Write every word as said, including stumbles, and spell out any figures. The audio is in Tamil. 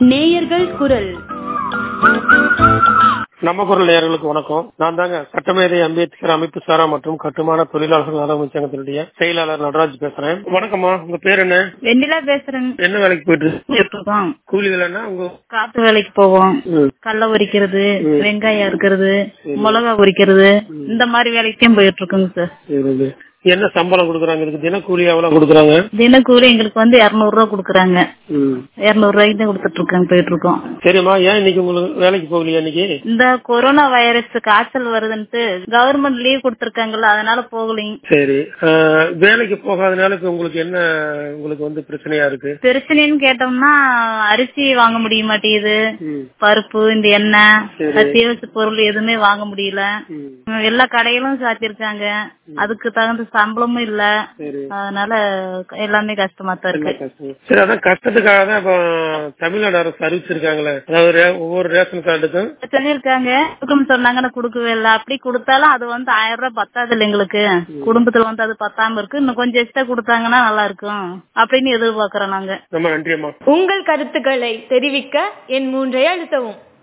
நேயர்கள் குரல். நம்ம குரல் நேயர்களுக்கு வணக்கம். நான் தாங்க சட்டமேதை அம்பேத்கர் அமைப்பு சாரா மற்றும் கட்டுமான தொழிலாளர்கள் நலவு சங்கத்தினுடைய செயலாளர் நடராஜ் பேசுறேன். வணக்கம்மா, உங்க பேர் என்ன? வெண்ணிலா பேசுறேன். என்ன வேலைக்கு போயிட்டு இருக்கோம்? கூலி வேலைன்னா உங்க காட்டு வேலைக்கு போவோம். கடலை உரிக்கிறது, வெங்காயம் இருக்கிறது, மிளகா உரிக்கிறது, இந்த மாதிரி வேலைக்கும் போயிட்டு இருக்கோங்க சார். என்ன சம்பளம் கொடுக்குறாங்க? இதுக்கு தினக்கூலி எவ்வளவு கொடுக்குறாங்க? தினக்கூலி எங்களுக்கு வந்து இருநூறு ரூபா கொடுக்குறாங்க. இருநூறு ரூபாய்க்கு தான் கொடுத்துட்டு இருக்காங்க, போயிட்டு இருக்கோம். சரிம்மா, ஏன் இன்னைக்கு உங்களுக்கு வேலைக்கு போகலையா? இன்னைக்கு இந்த கொரோனா வைரஸ் காய்ச்சல் வருதுன்ட்டு கவர்மெண்ட் லீவ் கொடுத்துருக்காங்கல்ல, அதனால போகலைங்க. சரி, வேலைக்கு போகாதனால உங்களுக்கு என்ன உங்களுக்கு வந்து பிரச்சனையா இருக்கு? பிரச்சனைன்னு கேட்டோம்னா அரிசி வாங்க முடிய மாட்டேங்குது, பருப்பு, இந்த எண்ணெய், அத்தியாவசிய பொருள் எதுவுமே வாங்க முடியல. எல்லா கடைகளும் சாத்திருக்காங்க, அதுக்கு தகுந்த சம்பளமும் இல்ல. அதனால எல்லாமே கஷ்டமா தான் இருக்கு. சரி, அதான் கஷ்டத்துக்காக தான் இப்ப தமிழ்நாடு அரசு அறிவிச்சிருக்காங்களே, அதாவது ஒவ்வொரு ரேஷன் கார்டுக்கும் சொல்லிருக்காங்க. சொன்னாங்கன்னா குடுக்கவே இல்லை. அப்படி கொடுத்தாலும் அது வந்து ஆயிரம் ரூபாய் பத்தாது இல்லை எங்களுக்கு. குடும்பத்துல வந்து அது பத்தாம இருக்கு. இன்னும் கொஞ்சம் எக்ஸ்ட்ரா கொடுத்தாங்கன்னா நல்லா இருக்கும் அப்படின்னு எதிர்பார்க்கிறோம் நாங்க. ரொம்ப நன்றியம்மா. உங்கள் கருத்துக்களை தெரிவிக்க என் மூன்றை அழுத்தவும்.